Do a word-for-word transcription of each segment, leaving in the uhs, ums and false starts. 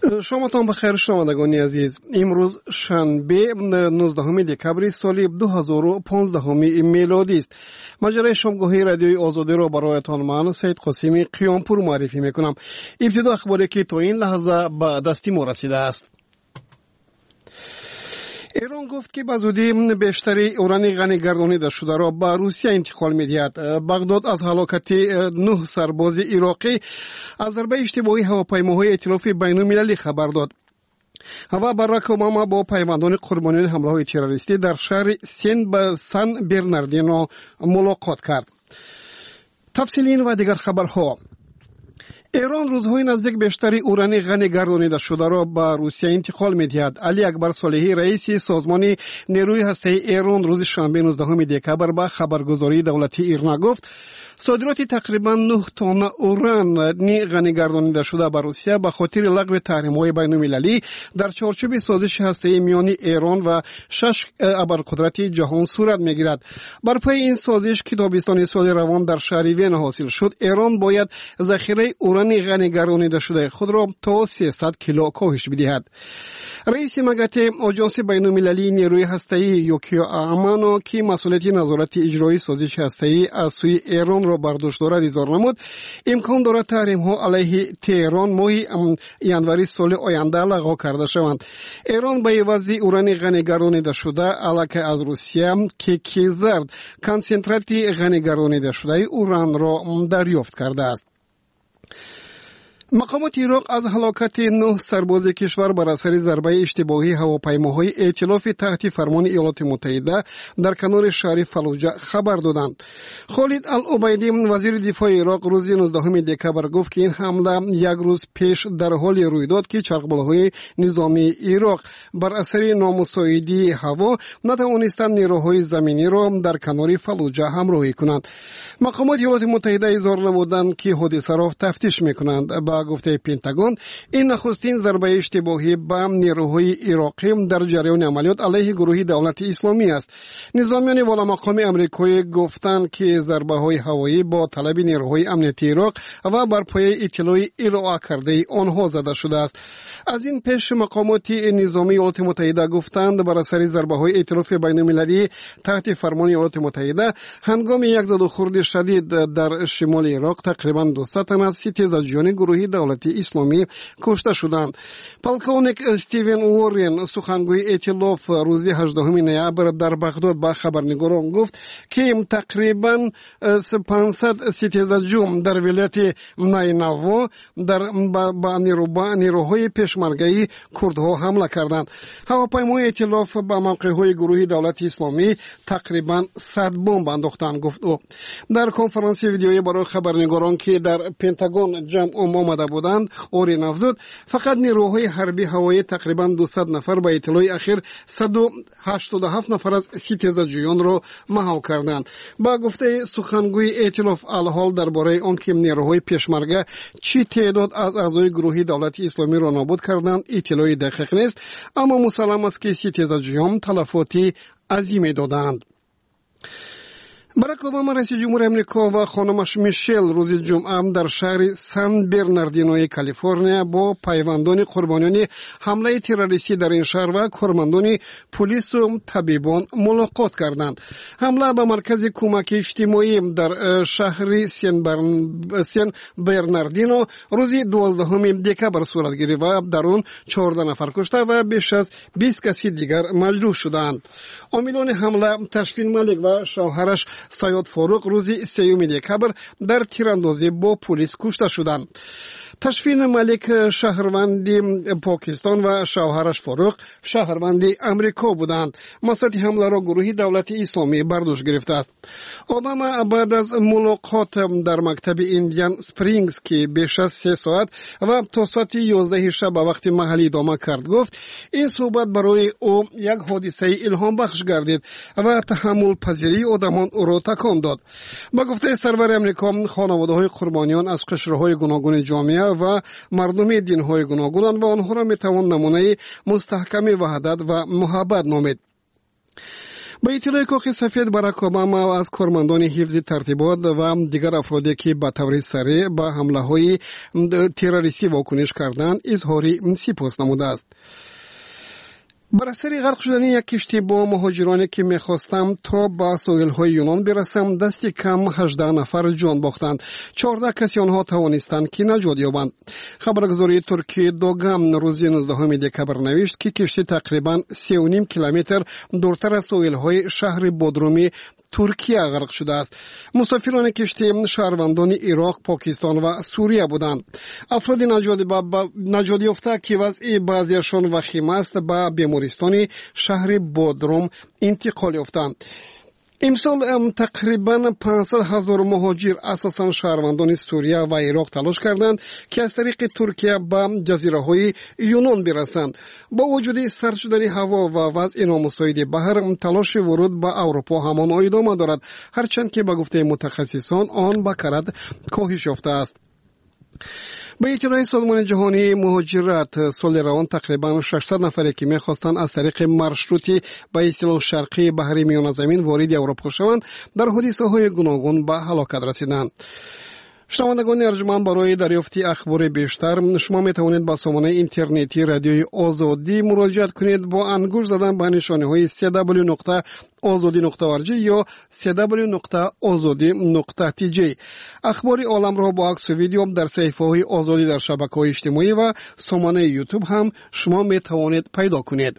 شامتان بخیر شنوندگان عزیز. امروز شنبه نوزدهم دکبر سال دو هزار و پانزده میلادی است. مجره شامگاهی رادیوی آزادی را برایتان من سید قاسمی قیامپور معرفی میکنم. ابتدا اخباری که تا این لحظه به دستی ما رسیده است. ایران گفت که به زودی بیشتری اوران غنی گردانیده شده را به روسیه انتقال می‌دهد. بغداد از هلاکت نه سرباز عراقی از ضربه اشتباهی هواپیماهای ائتلاف بین‌المللی خبر داد. و باراک اوباما با پیوندان قربانیان حمله‌های تروریستی در شهر سن به سن برناردینو ملاقات کرد. تفصیل این و دیگر خبرها. ایران روزهای نزدیک بیشتری اوران غنی گردانیده شده را به روسیه انتقال می‌دهد. علی اکبر صالحی رئیس سازمان نیروی هسته‌ای ایران روز شنبه نوزدهم دکبر به خبرگزاری دولتی ایرنا گفت صادرات تقریبا نه تن اوران غنی گردانیده شده به روسیه به خاطر لغو تحریم‌های بین‌المللی در چارچوب سازش هسته‌ای میان ایران و شش ابرقدرت جهان صورت می‌گیرد. بر پای این سازش که تابستان سال روان در شهر وین حاصل شد، ایران باید ذخیره اوران غنی گردانیده شده خود را تا سیصد کیلو کاهش بدهد. رئیس مگت آژانس بین‌المللی نیروی هسته‌ای یوکیو امانو که مسئولیت نظارت اجرایی سازش هسته‌ای از سوی ایران را بر دوش دارد اظهار نمود امکان دارد تحریم‌ها علیه تهران ماه ینوری سال آینده لغو کرده شوند. ایران به عوض اوران غنی گردانیده شده علاکه از روسیه که کیزرد کنسنترات غنی گردانیده شده اوران را دریافت کرده است. مقامات عراق از هلاکت نه سرباز کشور بر اثر ضربه اشتباهی هواپیماهای ائتلاف تحت فرمان ایالات متحده در کنار شهر فلوجه خبر دادند. خالد العبیدی وزیر دفاع عراق روز نوزدهم دکبر گفت که این حمله یک روز پیش در حال روی داد که چرخبالهای نظامی عراق بر اثر نامساعدی هوا نتوانستند نیروهای زمینی را در کنار فلوجه همراهی کنند. مقامات ایالات متحده اظهار نمودند که حادثه را تفتیش میکنند. با گفته پنتاگون این نخستین ضربه اشتباهی به نیروهای عراقی در جریان عملیات علیه گروه دولت اسلامی است. نظامیان والا مقام امریکایی گفتند که ضربه های هوایی با طلب نیروهای امنیتی عراق و بر پایه اطلاع ارائه کرده آنها زده شده است. از این پیش مقامات نظامی ایالات متحده گفتند بر اثر ضربه های ائتلاف بین‌المللی تحت فرمان ایالات متحده هنگام یک زد و خورد شدید در شمال عراق تقریبا دویست تن از ستیزجویان گروه دولت اسلامی کشته شدند. پلکونیک استیون وارین سخنگوی ائتلاف روز هجدهم نوامبر در بغداد به خبرنگاران گفت که تقریبا پانصد ستیزجو در ولایت نینوا در با نیروهای پشمرگی کردها حمله کردند. هواپیمای ائتلاف به موقع‌های گروه دولت اسلامی تقریبا صد بمب انداختند گفت او. در کنفرانس ویدیویی برای خبرنگاران که در پنتاگون جمع آمده بودند اورین افزود فقط نیروهای حربی هوایی تقریبا دویست نفر به اطلاع اخیر صد و هشتاد و هفت نفر از ستیزجویان را مهار کردند. با گفته سخنگوی ائتلاف الحال درباره آنکه نیروهای پشمرگه چی تعداد از اعضای گروه دولت اسلامی را نابود کردند اطلاعی دقیق نیست، اما مسلم است که ستیزجویان تلفاتی عظیمی دادند. باراک اوباما رئیس جمهور امریکا و خانمش میشل روز جمعه در شهر سن برناردینو کالیفرنیا با پیوندان قربانیان حمله تروریستی در این شهر و کارمندان پلیس و طبیبان ملاقات کردند. حمله به مرکز کمک اجتماعی در شهر سن, برن... سن برناردینو روز دوازدهم دکبر صورت گرفت و در آن چهارده نفر کشته و بیش از بیست کسی دیگر مجروح شدند. عاملان حمله تشفین ملک و شوهرش سیاد فاروق روز سیوم دکبر در تیراندازی با پلیس کشته شدند. تشفین ملک شهروندی پاکستان و شوهرش فاروق شهروندی امریکا بودند. مسئله حمله را گروه دولت اسلامی بر دوش گرفته است. اوباما بعد از ملاقات در مکتب ایندیان سپرینگز که بیش از سه ساعت و تا ساعت یازده شب به وقت محلی ادامه کرد گفت این صحبت برای او یک حادثه الهام بخش گردید و تحمل پذیری آدمان او را تکان داد. با گفته سرور امریکا خانواده های قربانیان از قشرهای گوناگون جامعه و مردم دین‌های گوناگونند و آنها را می‌توان نمونه مستحکم وحدت و محبت نامید. با اطلاع کاخ سفید باراک اوباما از کارمندان حفظ ترتیبات و دیگر افرادی که به طور سریع به حمله های تروریستی واکنش کردند اظهار سپاس نموده است. بر اثر غرق شدن یک کشتی با مهاجرانی که می‌خواستند تا به ساحل‌های یونان برسند دست کم هجده نفر جان باختند. چهارده کسی آنها توانستند که نجات یابند. خبرگزاری ترکیه دوگام روز نوزدهم دکبر نوشت که کشتی تقریباً سه و نیم کیلومتر دورتر از ساحل‌های شهر بودرومی ترکیه غرق شده است. مسافران کشتی شهروندان عراق، پاکستان و سوریه بودند. افراد نجات یافته که وضع بعضیشان وخیم است به بیمارستان شهر بودروم انتقال یافتند. امسال تقریبا پانصد هزار مهاجر اساساً شهروندان سوریه و عراق تلاش کردند که از طریق ترکیه به جزیره های یونان برسند. با وجود سرد شدن هوا و وضع نامساعد بحر، تلاش ورود به اروپا همان ادامه دارد، هرچند که به گفته متخصصان آن به کرد کاهش یافته است. به اطلاع سازمان جهانی مهاجرت سال روان تقریبا ششصد نفری که می‌خواستند از طریق مارشروتی به اصطلاح شرقی بحر میان زمین وارد اروپا شوند در حادثه‌های گوناگون به هلاکت رسیدند. شنوندگان ارجمند، برای دریافت اخبار بیشتر شما می توانید با سامانه اینترنتی رادیوی آزادی مراجعه کنید با انگشت زدن به نشانه های سی دبلیو نقطه آزادی نقطه او ار جی یا سی دبلیو نقطه آزادی نقطه تی جی. اخبار عالم را با عکس و ویدیو در صفحه های آزادی در شبکه‌های اجتماعی و سامانه یوتیوب هم شما می توانید پیدا کنید.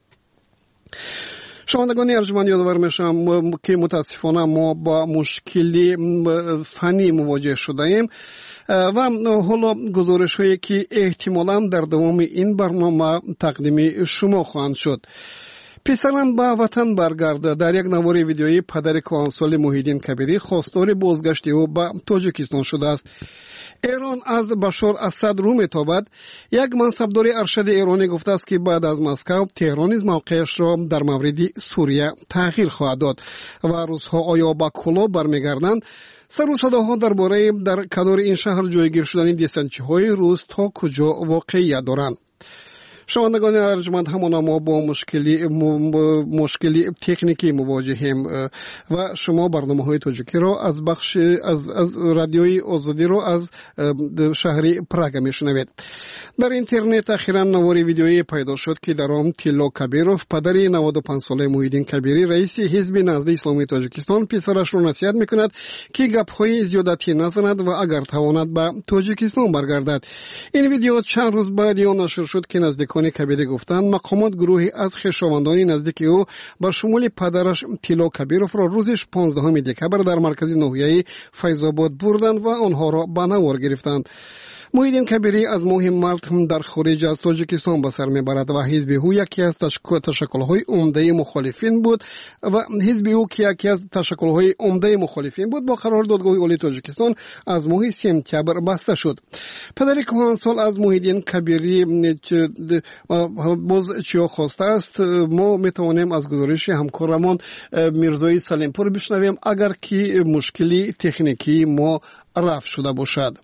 شنوندگان ارجمند، یادآور میشم که متاسفانه ما با مشکلی فنی مواجه شده ایم و حالا گزارش هایی که احتمالاً در دوام این برنامه تقدیم شما خواهند شد. پسرم به وطن برگرده. در یک نوار ویدیویی پدر کهنسال محیدین کبیری خواستار بازگشت او به تاجیکستان شده است. ایران از بشار اسد رو میتابد. یک منصبدار ارشد ایرانی گفته است که بعد از مسکو تهران نیز موقعش را در مورد سوریه تغییر خواهد داد و روزها آیا به کلاه برمیگردند. سر و صداها درباره در کنار این شهر جایگیر شدن دیسنچی‌های روس تا کجا واقعیت دارند. شنوندگان ارجمند، همانا ما با مشکلی مشکلی تکنیکی مواجهیم و شما برنامه‌های تاجیکی را از بخش از از رادیوی آزادی را از شهر پراگ میشنوید. در اینترنت اخیراً نواری ویدیویی پیدا شد که در آن تیلا کبیروف، پدر نود و پنج ساله محیدین کبیری، رئیس حزب نهضت اسلامی تاجیکستان، پسرش را نصیحت میکند که گپ‌های زیادتی نزند و اگر تواند به تاجیکستان برگردد. این ویدیو چند روز بعد آن نشر شد که نزدیکان کبیری گفتند مقامات گروهی از خویشاوندان نزدیک او با شمول پدرش تیلا کبیروف را روز پانزدهم دکبر در مرکز ناحیه فیض آباد بردند و آنها را به نوار گرفتند. محیدین کبیری از ماه مارت در خارج از تاجیکستان به سر میبرد و حزب او یکی از تشکل‌های عمده مخالفین بود و حزب او که یکی از تشکل‌های عمده مخالفین بود با قرار دادگاه عالی تاجیکستان از ماه سپتامبر بسته شد. پدر کهنسال از محیدین کبیری باز چیا خواسته است؟ ما میتوانیم از گزارش همکارمان میرزای سلیمپور بشنویم اگر که مشکلی تکنیکی ما رفع شده باشد.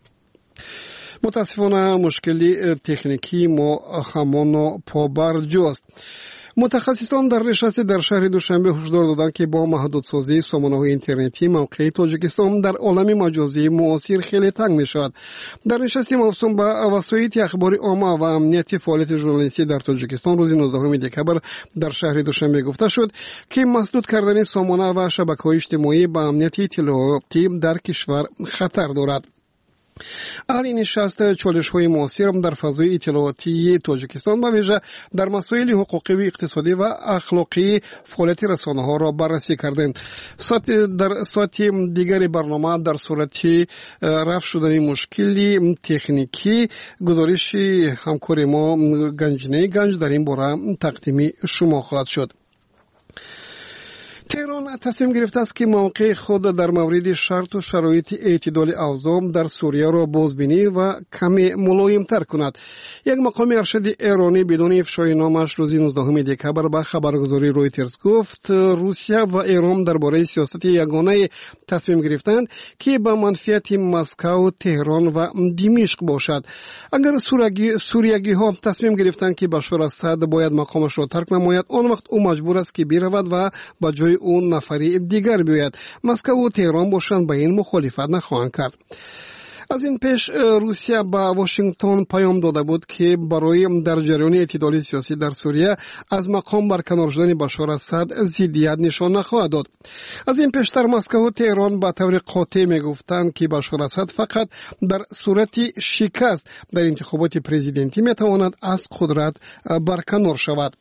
متاسفانه مشکلی تکنیکی ما همان پابرجاست. متخصصان در نشست در شهر دوشنبه هشدار دادند که با محدودسازی سامانه‌های اینترنتی موقع تاجیکستان در عالم مجازی معاصر خیلی تنگ می‌شود. در نشست موسوم به وسایط اخبار عامه و امنیت فعالیت ژورنالیستی در تاجیکستان روز نوزدهم دکبر در شهر دوشنبه گفته شد که مسدود کردن سامانه و شبکه‌های اجتماعی به امنیت اطلاعاتی در کشور خطر دارد. اهل نشست چالش های معاصر در فضای اطلاعاتی تاجیکستان به ویژه در مسائل حقوقی و اقتصادی و اخلاقی فعالیت رسانه ها را بررسی کردند. در ساعت دیگر برنامه در صورت رفع شدن مشکلی تکنیکی گزارش همکار ما گنجینه گنج در این باره تقدیم شما خواهد شد. تهران تصمیم گرفته است که موقع خود در مورد شرط و شرایط اعتدال اوضاع در سوریه را بازبینی و کمی ملایم‌تر کند. یک مقام ارشد ایرانی بدون افشای نامش روز نوزدهم دکبر به خبرگزاری رویترز گفت روسیه و ایران درباره سیاست یگانه تصمیم گرفتند که به منفعت مسکو، تهران و دمشق باشد. اگر سوریگی سوریگی ها تصمیم گرفتند که بشار اسد باید مقامش را ترک نماید، آن وقت او مجبور است که برود و با جای اون نفری دیگر بیاید. مسکو و تهران باشند به این مخالفت نخواهند کرد. از این پیش روسیه به واشنگتن پیام داده بود که برای در جریان اعتدال سیاسی در سوریه از مقام برکنار شدن بشار اسد ضدیت نشان نخواهد داد. از این پیشتر مسکو و تهران به طور قاطع میگفتند که بشار اسد فقط در صورت شکست در انتخابات پرزیدنتی میتواند از قدرت برکنار شود.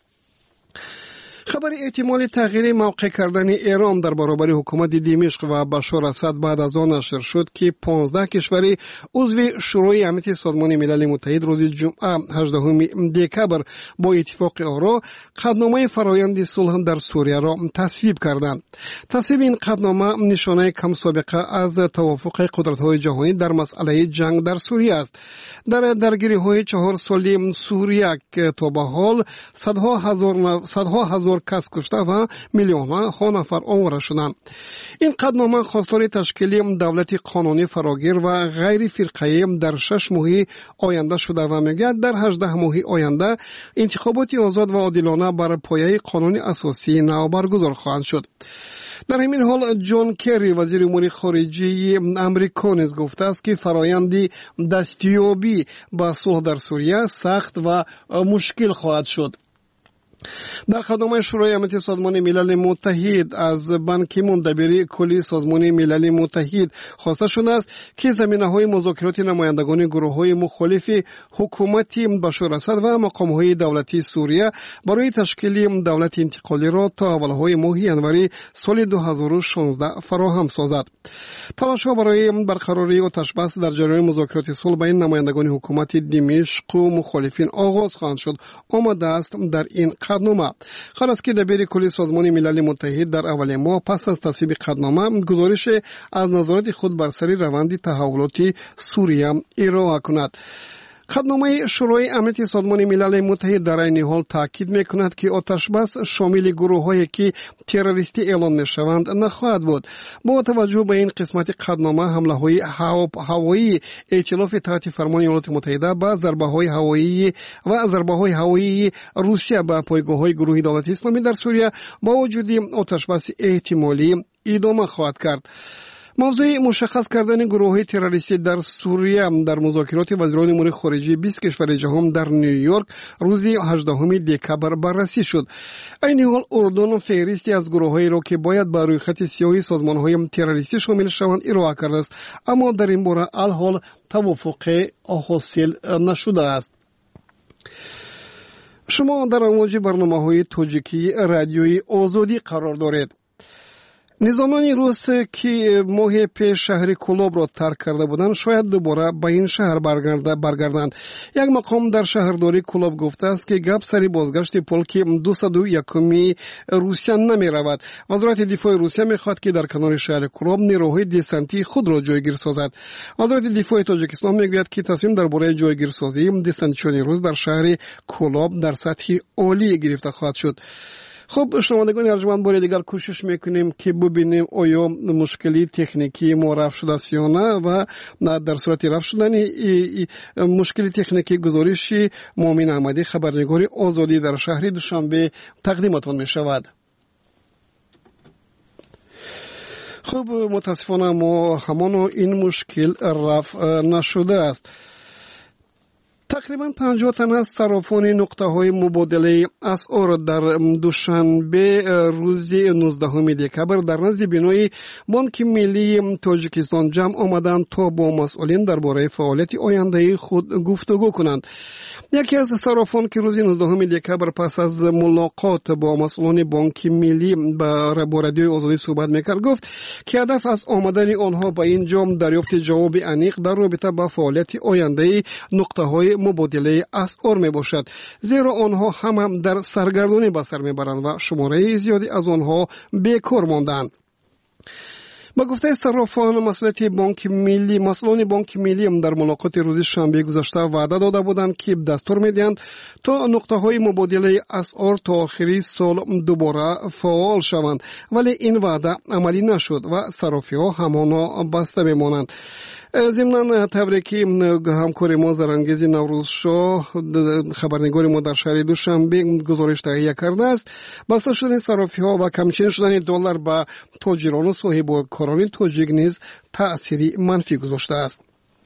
خبر احتمال تغییر موقع کردن ایران در برابر حکومت دمشق و بشار اسد بعد از آن نشر شد که پانزده کشور عضو شورای امنیت سازمان ملل متحد روز جمعه هجدهم دکبر با اتفاق آرا قطعنامه فرایند صلح در سوریه را تصویب کردند. تصویب این قطعنامه نشانه کم سابقه از توافق قدرت‌های جهانی در مسئله جنگ در سوریه است. در درگیری‌های چهار ساله سوریه تا به حال صدها هزار صدها هزار کس کشته و میلیون ها نفر آواره شدند. این قطعنامه خواستار تشکیل دولت قانونی فراگیر و غیر فرقه‌ای در شش ماه آینده شده و میگوید در هجده ماه آینده انتخابات آزاد و عادلانه بر پایه قانون اساسی نو برگزار خواهند شد. در همین حال جان کری وزیر امور خارجه امریکا نیز گفته است که فرایند دستیابی به صلح در سوریه سخت و مشکل خواهد شد. در قطعنامه شورای امنیت سازمان ملل متحد از بان کی مون دبیر کلی سازمان ملل متحد خواسته شده است که زمینه‌های مذاکرات نمایندگان گروه‌های مخالف حکومت بشار اسد و مقام‌های دولتی سوریه برای تشکیل دولت انتقالی را تا اولهای ماه ژانویه سال دو هزار و شانزده فراهم سازد. تلاش‌ها برای برقراری آتش‌بس در جریان مذاکرات صلح بین نمایندگان حکومت دمشق و مخالفین آغاز خواهند شد. آمده است در این قطعنامه. خواهد است که دبیر کلی سازمان ملل متحد در اول ماه پس از تصویب قطعنامه گزارش از نظارت خود بر سر روند تحولات سوریه ارائه کند. قطعنامه شورای امنیت سازمان ملل متحد در این حال تاکید میکند که آتش‌بس شامل گروه‌هایی که تروریستی اعلان میشوند نخواهد بود. با توجه به این قسمت قطعنامه حمله‌های هوایی ائتلاف تحت فرمان ایالات متحده با ضربه‌های هوایی و ضربه‌های هوایی روسیه به پایگاه‌های گروه دولت اسلامی در سوریه با وجود آتش‌بس احتمالی ادامه خواهد کرد. موضوع مشخص کردن گروه تروریستی در سوریه در مذاکرات وزیران امور خارجه بیست کشور جهان در نیویورک روز هجدهم دکبر بررسی شد. این حال اردن فهرستی از گروه‌هایی را که باید بر روی خط سیاه سازمان‌های تروریستی شامل شوند ارائه کرده است، اما در این باره الحال توافق حاصل نشده است. شما در امواج برنامه‌های توجیکی رادیوی آزادی قرار دارید. نظامان روس که ماه پیش شهر کلوب را ترک کرده بودند شاید دوباره به این شهر برگردند. یک مقام در شهرداری کلوب گفته است که گپ سری بازگشت پولک دویست و یکمی روسیه نمی رود. وزارت دفاع روسیه می خواهد که در کنار شهر کلوب نیروهای دسنتی خود را جایگیر سازد. وزارت دفاع تاجیکستان می گوید که تصمیم درباره جایگیر سازی دسنتیون روس در شهر کلوب در سطح عالی گرفته خواهد شد. خب شنوندگان ارجمند بار دیگر کوشش میکنیم که ببینیم آیا مشکلی تکنیکی ما رفع شده است یا نه و در صورت رفع شدن مشکلی تکنیکی گزارشی مومن احمدی خبرنگار آزادی در شهر دوشنبه تقدیمتان می شود. خب متاسفانه ما همان این مشکل رفع نشده است. تقریبا پنجاه تن از صرافان نقطه های مبادله اسعار در دوشنبه روز نوزدهم دکبر در نزد بینای بانک ملی تاجیکستان جمع آمدند تا با مسئولین درباره فعالیت آینده خود گفتگو کنند. یکی از صرافان که روز نوزدهم دکبر پس از ملاقات با مسئولان بانک ملی با رادیوی آزادی صحبت میکرد گفت که هدف از آمدن آنها به این جمع دریافت جواب عمیق در رابطه با فعالیت آینده نقطه های مبادله اسعار می باشد، زیرا آنها هم, هم در سرگردانی به سر میبرند و شماره زیادی از آنها بیکار ماندند. با گفته صرافان مسئولیت بانک ملی مسئولان بانک ملی هم در ملاقات روز شنبه گذشته وعده داده بودند که دستور میدهند تا نقطه های مبادله اسعار تا آخری سال دوباره فعال شوند، ولی این وعده عملی نشد و صرافی ها همانا بسته میمانند. ضمن تبریکی همکار ما زرانگیز نوروز شاه خبرنگار ما در شهر دوشنبه گزارش تهیه کرده است. بسته شدن صرافی ها و کمچین شدن دلار به تاجران و صاحب کاران تاجیک نیز تأثیری منفی گذاشته است.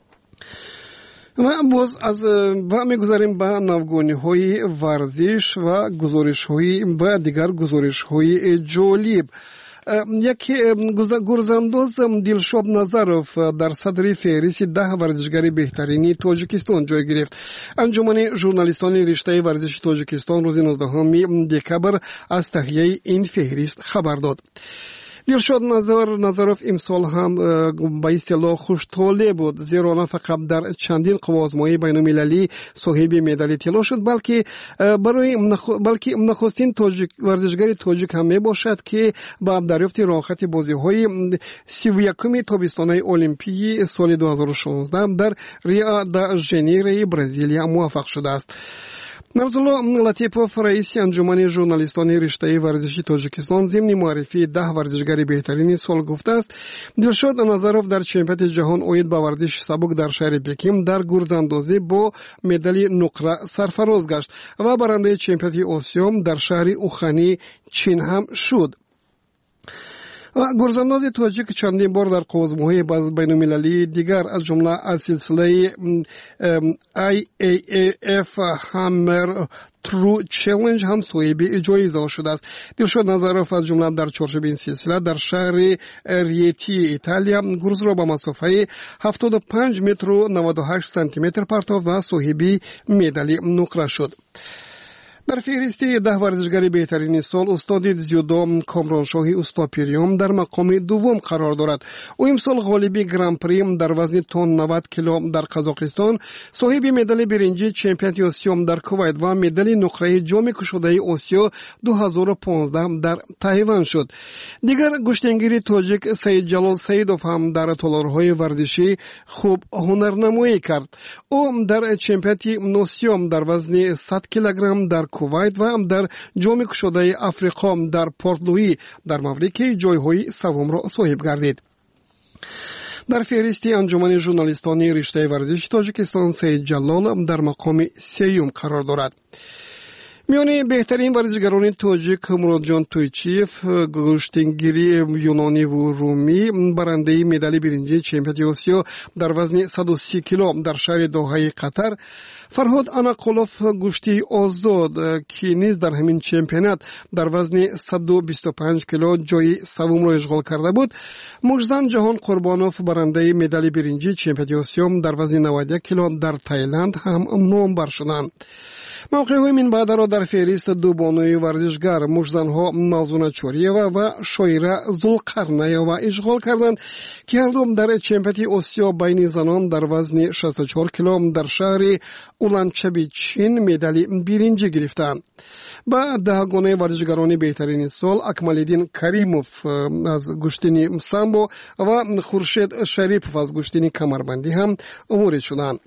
و باز از و میگذاریم به نوگانی های ورزش و گزارش های و دیگر گزارش های جالب. یکی گرزانداز دلشاد نظروف در صدر فهرست ده ورزشگر بهترین تاجیکستان جای گرفت. انجمن ژورنالیستان رشته ورزش تاجیکستان روز نوزدهم دکبر از تهیه این فهرست خبر داد. دلشاد نظروف امسال هم به اصطلاح خوش‌طالع بود، زیرا نه فقط در چندین قوازمایی بین‌المللی صاحب مدال طلا شد، بلکه برای بلکه نخستین تاجیک ورزشگر تاجیک هم می باشد که با دریافت راحت بازی‌های سی و یکم تابستان‌های المپیک سال دو هزار و شانزده در ریو د ژانیرو برزیلیا موفق شده است. نرزالله لطیپوف رئیس انجمن ژورنالیستان رشته ورزشی تاجیکستان ضمن معرفی ده ورزشگر بهترین سال گفته است دلشاد نظروف در چمپیونات جهان اوید به ورزش سبک در شهر پکین در گرزاندازی با مدال نقره سرفراز گشت و برنده چمپیونات آسیا در شهر اوخانی چین هم شد. و گرزانداز تاجیک چندین بار در قوزمه‌های بین‌المللی دیگر از جمله از سلسله آی ای ای اف هامر ترو چالش هم صاحب جایزه شده است. دلشاد نظروف از جمله در چارچوب این سلسله در شهر ریتی ایتالیا گرز را به مسافه هفتاد و پنج متر و نود و هشت سانتی متر پرتافت و صاحب مدال نقره شد. در فهرست ده ورزشگر بهترین سال استاد زیودو کامرانشاهی استاپیریوم در مقام دوم قرار دارد. او امسال غالبی گران پری در وزن تن نود کیلو در قزاقستان، صاحب مدال برنجی چمپیونات آسیا در کویت و مدال نقره جام کشوده آسیا دو هزار و پانزده در تایوان شد. دیگر گشتنگیر تاجیک سید جلال سیدوف هم در تالارهای ورزشی خوب هنرنمایی کرد. او در چمپیونات آسیا در وزن صد کیلوگرم در کویت و در جام کشوده افریقا در پورت لوئی در مملکت جایهای سوم را صاحب گردید. در فهرست انجمن ژورنالیستان رشته ورزش تاجیکستان سید جلال در مقام سیوم قرار دارد. میان بهترین ورزشگران تاجیک مرادجان تویچیف گشتنگیری یونانی و رومی برنده مدال برنجی چمپیونات آسیا در وزن صد و سی کیلو در شهر دوحه قطر، فرهاد اناقولوف گشتی آزاد که نیز در همین چمپیونات در وزن صد و بیست و پنج کیلو جای سوم را اشغال کرده بود، مجزن جهان قربانوف برنده مدال برنجی چمپیونات آسیا در وزن نود و یک کیلو در تایلند هم نامور شدند. موقع های من بعد را در فهرست دو بانوی ورزشگر مجزنها موزون چوریوه و شایره زلقرنیوه اشغال کردند که هر دوم در چمپیونات آسیا بین زنان در وزن شصت و چهار کیلو در شهر اولانچابی چین مدال برنجی گرفتند. با دهگانه ورزشگران بهترین سال اکمالدین کریموف از گشتنی سامبو و خورشید شریف از گشتنی کمربندی هم وارد شدند.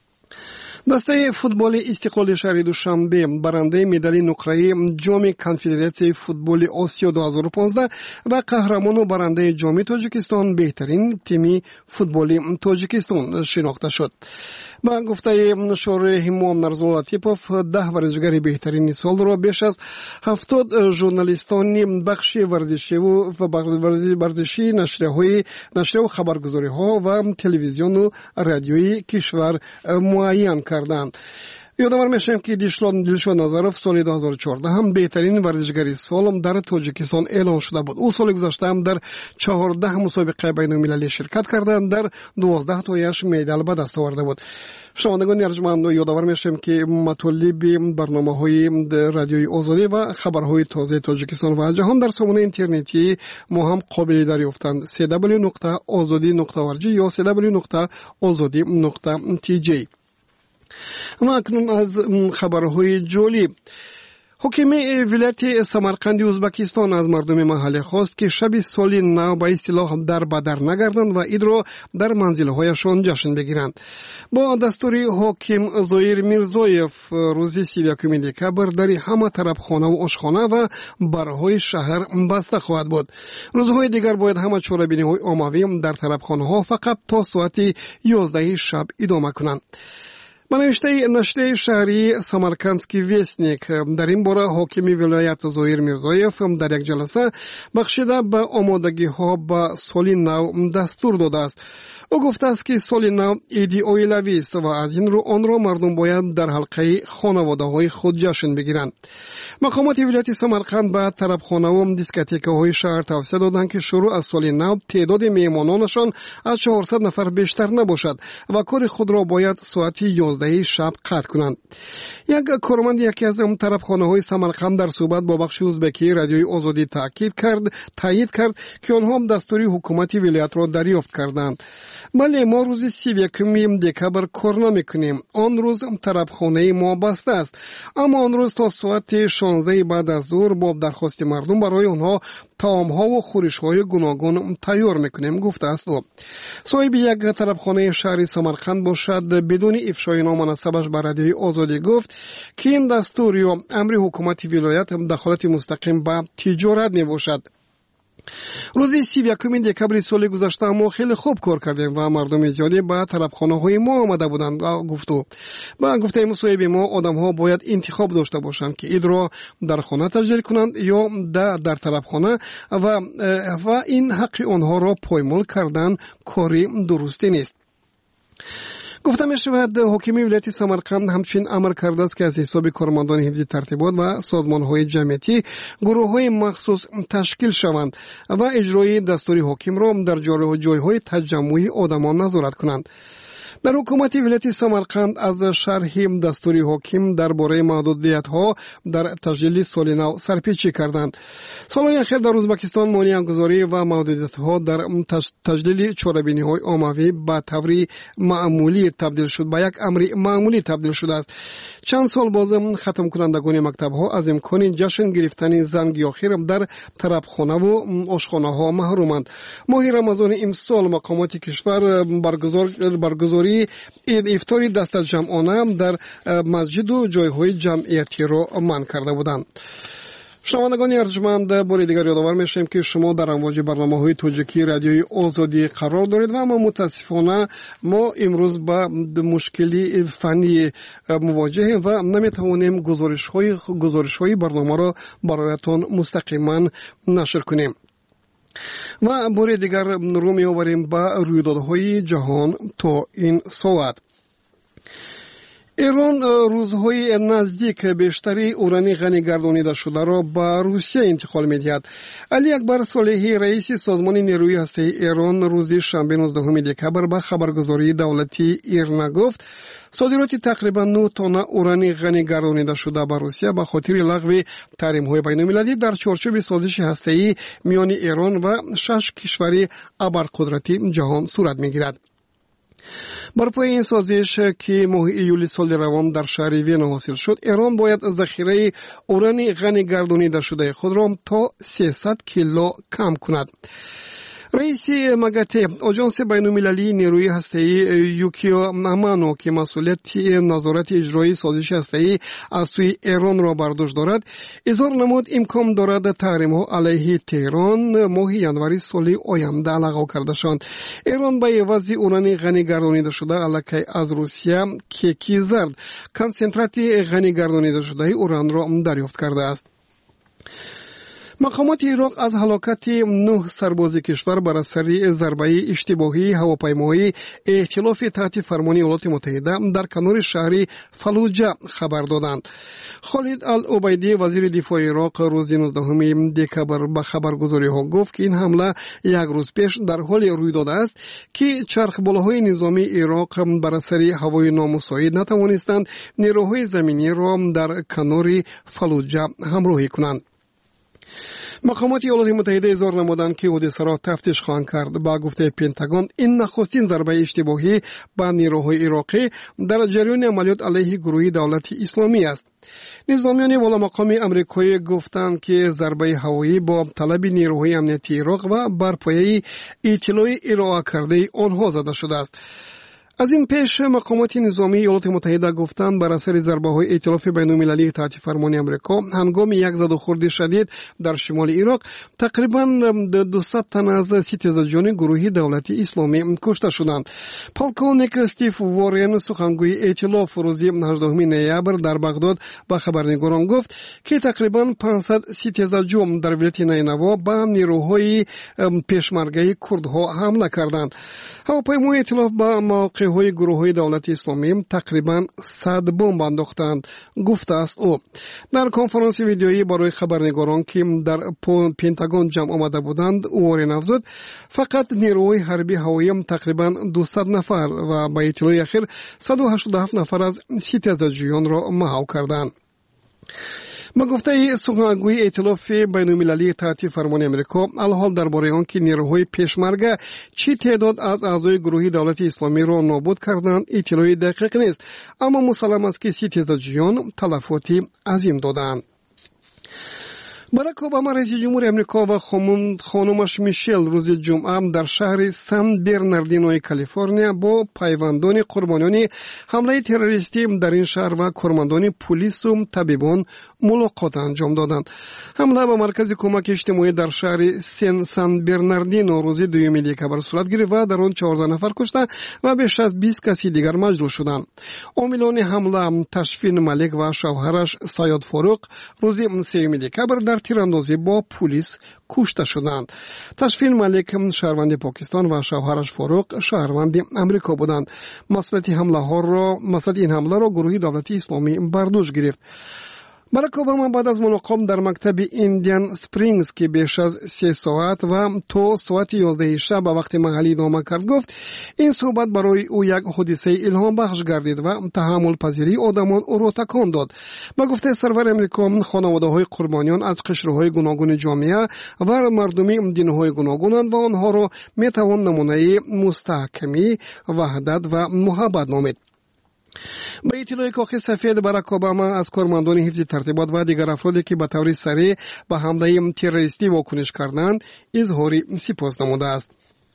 دسته فوتبال استقلال شهر دوشنبه برنده مدال نقره جام کنفدراسیون فوتبال آسیا دو هزار و پانزده و قهرمان و برنده جام تاجیکستان بهترین تیم فوتبال تاجیکستان شناخته شد. با گفته شورای ما نرزالله لطیپوف ده ورزشگر بهترین سال را بیش از هفتاد ژورنالیستان بخش ورزشی و ورزشی نشریه‌های نشریه و خبرگزاری ها و تلویزیون و رادیویی کشور معین کردند. یادآور میشم که دلشاد نظروف سال دو هزار و چهارده هم بهترین ورزشگر سال در تاجیکستان اعلان شده بود. او سال گذشته هم در چهارده مسابقه بین‌المللی شرکت کرده، در دوازده تایش مدال به دست آورده بود. شنوندگان ارجمند، یادآور میشم که مطالب برنامه‌های رادیوی آزادی و خبرهای تازه تاجیکستان و جهان در سامانه اینترنتی ما هم قابل دریافتند. سی دبلیو نقطه آزادی نقطه او آر جی یا سی دبلیو نقطه آزادی نقطه تی جی. و اکنون از خبرهای جالب. حکم ولایت سمرقند ازبکستان از مردم محلی خواست که شب سال نو به اصطلاح در بدر نگردند و عید را در منزل‌هایشان جشن بگیرند. با دستور حاکم زایر میرزایف روز سی و یکم دکبر در همه طرف خانه و آشخانه و برهای شهر بسته خواهد بود. روزهای دیگر باید همه چاره‌بینی‌های عمومی در طرف خانه‌ها فقط تا ساعت یازده شب ادامه کنند. نوشته نشریه شهری سمرقندسکی وستنیک در این باره حاکم ولایت زایر میرزایف در یک جلسه بخشیده به آمادگی ها به سال نو دستور داده است. او گفته است که سال نو عیدی عائلوی است و از این رو آن را مردم باید در حلقه خانواده های خود جشن بگیرند. مقامات ولایت سمرقند به طربخانه و دیسکوتک های شهر توصیه دادند که شروع از سال نو تعداد میهمانانشان از چهارصد نفر بیشتر نباشد و کار خود را باید ساعت یازده شب قطع کنند. یک کارمند یکی از طربخانه های سمرقند در صحبت با بخش ازبکی رادیوی آزادی تاکید کرد تایید کرد که آنها هم دستوری حکومت ولایت را دریافت کردند. بله، ما روز سی و یکم دکبر کار نمیکنیم. آن روز طربخانه ما بسته است، اما آن روز تا ساعت شانزده بعد از ظهر با درخواست مردم برای آنها طعام‌ها و خورش‌های گوناگون تیار میکنیم، گفته است. او صاحب یک طربخانه شهری سمرقند باشد بدون افشای نام مناسبش بر رادیوی آزادی گفت که این دستور یا امر حکومت ولایت دخالت مستقیم به تجارت میباشد. روز سی و یکم دکبر سال گذشته ما خیلی خوب کار کردیم و مردم زیادی به طربخانه های ما آمده بودند. گفتو با گفته مصاحب ما آدم ها باید انتخاب داشته باشند که عید را در خانه تجلیل کنند یا در, در طربخانه و و این حق آنها را پایمال کردن کاری درستی نیست. گفته می شود حاکم ولایت سمرقند همچنین امر کرده است که از حساب کارمندان حفظ ترتیبات و سازمان های جمعیتی گروه های مخصوص تشکیل شوند و اجرای دستور حاکم را در جایهای تجمعی آدمان نظارت کنند. در حکومت ولایت سمرقند از شرح دستور حاکم درباره محدودیت ها در تجلیل سال نو سرپیچی کردند. سالهای اخیر در ازبکستان مانع‌گذاری و محدودیت ها در تجلیل چاره‌بینی های عمومی به طور معمولی تبدیل شد به یک امر معمولی تبدیل شده است. چند سال باز ختم کنندگان مکتب ها از امکان جشن گرفتن زنگ اخیر در طربخانه و آشخانه ها محرومند. ماه رمضان امسال مقامات کشور برگزار برگزاری افطاری دست جمعانه در مسجد و جایهای جمعیتی را منع کرده بودند. شنوندگان ارجمند، بار دیگر یادآور میشیم که شما در امواج برنامه‌های توجیکی رادیوی آزادی قرار دارید و ما متاسفانه ما امروز با مشکلی فنی مواجهیم و نمیتوانیم گزارش‌های گزارش‌های برنامه را برایتان مستقیما نشر کنیم. و بار دیگر رو می‌آوریم با رویدادهای جهان تا این ساعت. ایران روزهای نزدیک بیشتری اورانی غنی گردانیده شده را به روسیه انتقال می‌دهد. علی اکبر صالحی رئیس سازمان نیروی هسته‌ای ایران روز شنبه نوزدهم دکبر به خبرگزاری دولتی ایرنا گفت صادرات تقریبا نه تن اورانی غنی گردانیده شده به روسیه به خاطر لغو تحریم‌های بین‌المللی در چارچوب سازش هسته‌ای میان ایران و شش کشور ابرقدرتی جهان صورت می‌گیرد. بر پای این سازش که ماه ایولی سال روان در شهر وین حاصل شد، ایران باید ذخیره اورانی غنی گردانیده شده خود را تا سیصد کیلو کم کند. رئیس مگاته آژانس بین‌المللی نیروی هسته‌ای یوکیو امانو که مسئولیت نظارت اجرایی سازش هسته‌ای از سوی ایران را بر دوش دارد، اظهار نمود امکان دارد تحریم‌ها علیه تهران ماه ینوری سال آینده لغو کرده شوند. ایران به عوض اورانی غنی گردانیده شده الکی از روسیه کیکی زرد کنسنترات غنی گردانیده شده اوران را دریافت کرده است. مقامات عراق از هلاکت نه سرباز کشور بر اثر ضربه اشتباهی هواپیمایی ائتلاف تحت فرمان ایالات متحده در کنار شهر فلوجه خبر دادند. خالد العبیدی وزیر دفاع عراق روز نوزدهم دکبر به خبرگزاری ها گفت که این حمله یک روز پیش در حال روی داده است که چرخبالاهای نظامی عراق بر اثر هوای نامساعد نتوانستند نیروهای زمینی را در کنار فلوجه همراهی کنند. مقامات ایالات متحده اظهار نمودند که حادثه را تفتیش خواهند کرد. با گفته پنتاگون این نخستین ضربه اشتباهی به نیروهای عراقی در جریان عملیات علیه گروه دولت اسلامی است. نظامیان والا مقام امریکایی گفتند که ضربه هوایی با طلب نیروهای امنیتی عراق و بر پایه اطلاع ارائه کرده آنها زده شده است. از این پیش مقامات نظامی ایالات متحده گفتند بر اثر ضربه‌های ائتلاف بین‌المللی تحت فرمان آمریکا هنگام یک زدوخوردی شدید در شمال عراق تقریباً دویست تن از ستیزجویان گروه دولت اسلامی کشته شدند. پالکولنیک استیو وارن سخنگوی ائتلاف روز هجدهم نوامبر در بغداد به خبرنگاران گفت که تقریباً پانصد ستیزجو در ولایت نینوا به نیروهای پیشمرگه کردها حمله کردند. هواپیمای ائتلاف به موقع‌های گروه‌های دولت اسلامی تقریباً صد بمب انداختند گفته است او. در کنفرانس ویدیویی برای خبرنگاران که در پنتاگون جمع آمده بودند وارن افزود فقط نیروهای حربی هوایی تقریباً دویست نفر و به اطلاع اخیر صد و هشتاد و هفت نفر از ستیزجویان را محو کردند. با گفته سخنگوی ائتلاف بین‌المللی تحت فرمان آمریکا الحال درباره آنکه نیروهای پیشمرگه چی تعداد از اعضای گروه دولت اسلامی را نابود کردند اطلاعی دقیق نیست، اما مسلم است که ستیزجویان تلفاتی عظیم دادند. باراک اوباما رئیس جمهور امریکا و خانمش میشل روز جمعه در شهر سان برناردینوی کالیفرنیا با پیوندان قربانیان حمله تروریستی در این شهر و کارمندان پلیس و طبیبان ملاقات انجام دادند. حمله به مرکز کمک اجتماعی در شهر سن سان برناردینو روز دوم دکمبر صورت گرفت و در آن چهارده نفر کشته و بیش از بیست کسی دیگر مجروح شدند. عاملان حمله تشفین ملک و شوهرش سیاد فاروق روز سوم دکمبر در تیراندازی با پلیس کشته شدند. تشفین ملک شهروند پاکستان و شوهرش فاروق شهروند امریکا بودند. مسئولیت حمله ها را مسئولیت این حمله را گروه دولت اسلامی بر دوش گرفت. باراک اوباما بعد از ملاقات در مکتب ایندیان سپرینگز که بیش از سه ساعت و تا ساعت یازده شب به وقت محلی ادامه کرد گفت این صحبت برای او یک حادثه الهام بخش گردید و تحمل پذیری آدمان او را تکان داد. با گفته سرور امریکا خانواده های قربانیان از قشرهای گوناگون جامعه و مردمی دینهای گوناگونند و آنها را می توان نمونه مستحکمی، وحدت و محبت نامید. به اطلاع کاخ سفید باراک اوباما از کارمندان حفظ ترتیبات و دیگر افرادی که به طور سریع به حمله تروریستی واکنش کردند اظهار سپاس نموده است.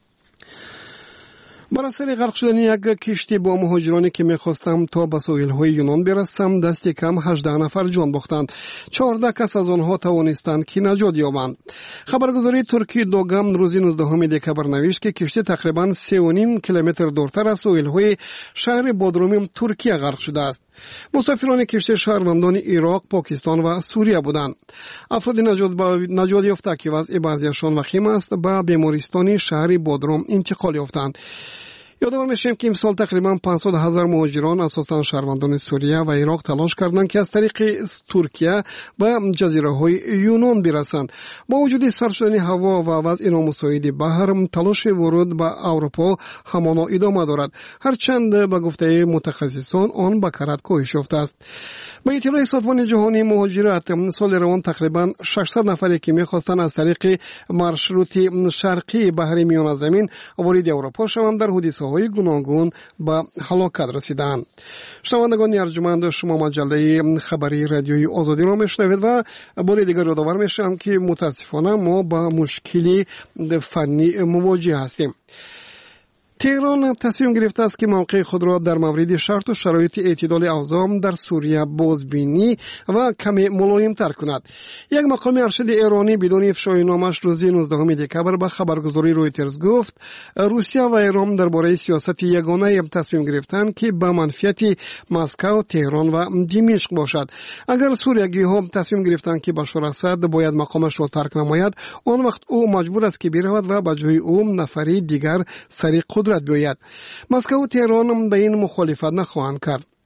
بر اثر غرق شدن یک کشتی با مهاجرانی که می‌خواستم تا به ساحل‌های یونان برسم دست کم هجده نفر جان باختند. چهارده کس از آنها توانستند که نجات یابند. خبرگزاری ترکی دوگم روز نوزدهم دکمبر نوشت که کشتی تقریباً سه و نیم کیلومتر دورتر از ساحل‌های شهر بادرومی ترکیه غرق شده است. مسافران کشتی شهروندان عراق، پاکستان و سوریه بودند. افراد نجات نجات یافته که وضع بعضیشان وخیم است به بیمارستان شهر بادروم انتقال یافتند. یادآور میشیم که امسال تقریبا پانصد هزار مهاجران اساساً شهروندان سوریه و عراق تلاش کردند که از طریق ترکیه به جزیره های یونان برسند. با وجود سرد شدن هوا و وضع نامساعد بحر تلاش ورود به اروپا همانا ادامه دارد، هرچند به گفته متخصصان آن به کرد کاهش یافته است. به اطلاع سازمان جهانی مهاجرت سال روان تقریبا ششصد نفری که می‌خواستند از طریق مارشروت شرقی بحر میانه زمین وارد اروپا شوند در حادثه‌های گوناگون به هلاکت رسیدند. شنوندگان ارجمند، شما مجله خبری رادیوی آزادی را میشنوید و بار دیگر یادآور میشم که متاسفانه ما با مشکلی فنی مواجه هستیم. تهران تصمیم گرفته است که موقع خود را در مورد شرط و شرایط اعتدال اوضاع در سوریه بازبینی و کمی ملایم‌تر کند. یک مقام ارشد ایرانی بدون افشای نامش روز نوزدهم دکمبر به خبرگزاری رویترز گفت روسیه و ایران درباره سیاست یگانه تصمیم گرفتند که به منفعت مسکو، تهران و دمشق باشد. اگر سوریه‌گی‌ها تصمیم گرفتند که بشار اسد باید مقامش را ترک نماید، آن وقت او مجبور است که برود و به جای او نفری دیگر سری قدرت بیاید. مسکو و تهران به این مخالفت نخواهند کرد.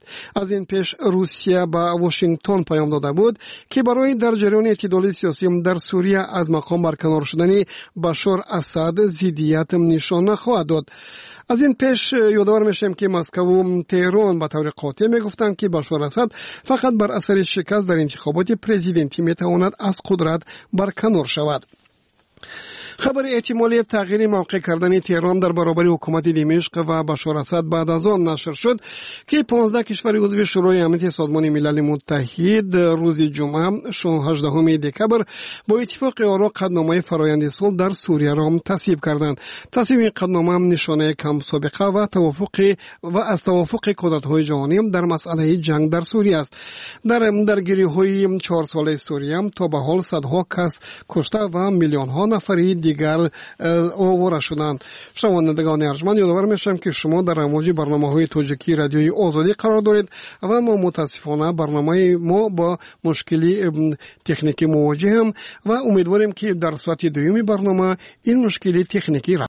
از این پیش روسیه با واشنگتن پیام داده بود که برای در جریان اعتدال سیاسی در سوریه از مقام برکنار شدن بشار اسد ضدیت نشان نخواهد داد. از این پیش یادآور میشیم که مسکو و تهران به طور قاطع میگفتند که بشار اسد فقط بر اثر شکست در انتخابات پرزیدنتی میتواند از قدرت برکنار شود. خبر احتمالی تغییر موقع کردن تهران در برابر حکومت دمشق و بشار اسد بعد از آن نشر شد که پانزده کشور عضو شورای امنیت سازمان ملل متحد روز جمعه هجدهم دکبر با اتفاق آرا قطعنامه فرآیند صلح در سوریه را تصویب کردند. تصویب این قطعنامه نشانه کم سابقه و توافق و از توافق قدرت‌های جهانی در مسئله جنگ در سوریه است. در درگیری‌های چهار ساله سوریه تا به حال صدها کس کشته و میلیون‌ها نفری دیگر آواره شدند. شنوندگان ارجمند، یادآور میشم که شما در امواج برنامه‌های توجیکی رادیوی آزادی قرار دارید و ما متاسفانه برنامه ما با مشکلی تکنیکی مواجهیم و امیدواریم که در ساعت دوم برنامه این مشکلی تکنیکی را